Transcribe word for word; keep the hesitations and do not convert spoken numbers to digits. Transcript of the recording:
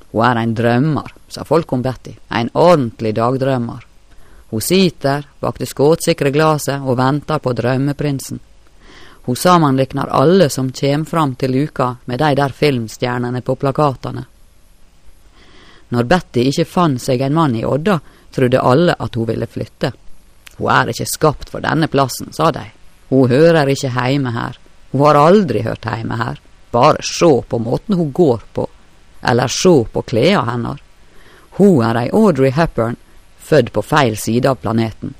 Hun er en drømmer, sa folk om Betty, en ordentlig dagdrømmer. Hun sitter bak det skåtsikre glaset og venter på drømmeprinsen. Hun sammenlikner alle som kjem fram til luka med de der filmstjernene på plakatene. Når Betty ikke fann seg en mann i Odda, trodde alle at hun ville flytte. Hun er ikke skapt for denne plassen, sa de. Hun hører ikke heime her. Hun har aldri hørt heime her. Bare se på måten hun går på, eller se på klea hennar. Hun er ei Audrey Hepburn, født på feil side av planeten.